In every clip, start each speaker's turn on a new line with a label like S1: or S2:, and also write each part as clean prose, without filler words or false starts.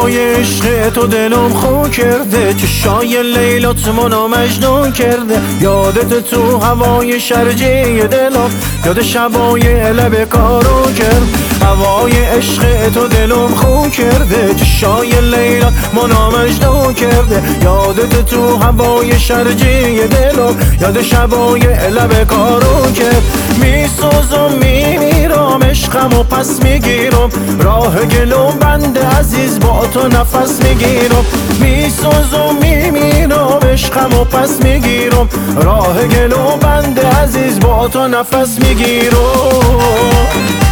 S1: هوای عشق تو دلم خو کرده، چشای لیلات منو مجنون کرده. یادت تو هوای شرجی دلم، یاد شبای لب کارو کرد. هوای عشق تو دلم خو کرده، چشای لیلات منو مجنون کرده. یادت تو هوای شرجی دلم، یاد شبای لب کارو کرد. میسوزم میمیرم عشقمو پس میگیرم، راه گلوم بنده عزیز با تو نفس میگیرم. میسوزم میمیرم عشقمو پس میگیرم، راه گلوم بنده عزیز با تو نفس میگیرم.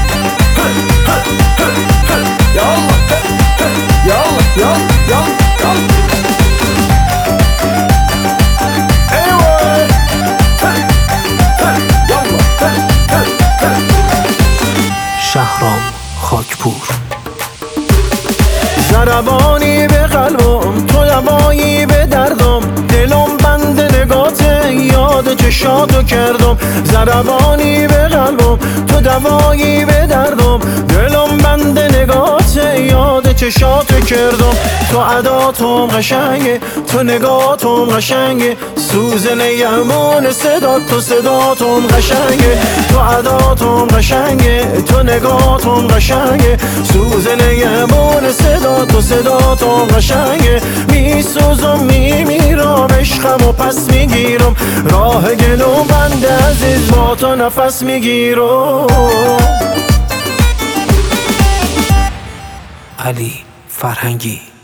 S2: شهرام خاکپور.
S1: ضربانی به قلبم تو دوایی به دردم، دلم بند نگاته یاد چشاتو کردم. ضربانی به قلبم تو دوایی به دردم، دلم بند نگاته یاد چشاتو کردم. تو عداتم قشنگه، تو نگاتم قشنگه، سوزن یمون صداتم قشنگه. تو عداتم قشنگه، تو نگاتم قشنگه، سوزن یمون صداتم قشنگه. میسوزم میمیرم عشقمو پس میگیرم، راه گلوم بنده عزیز با تو نفس میگیرم.
S2: علی فرهنگی.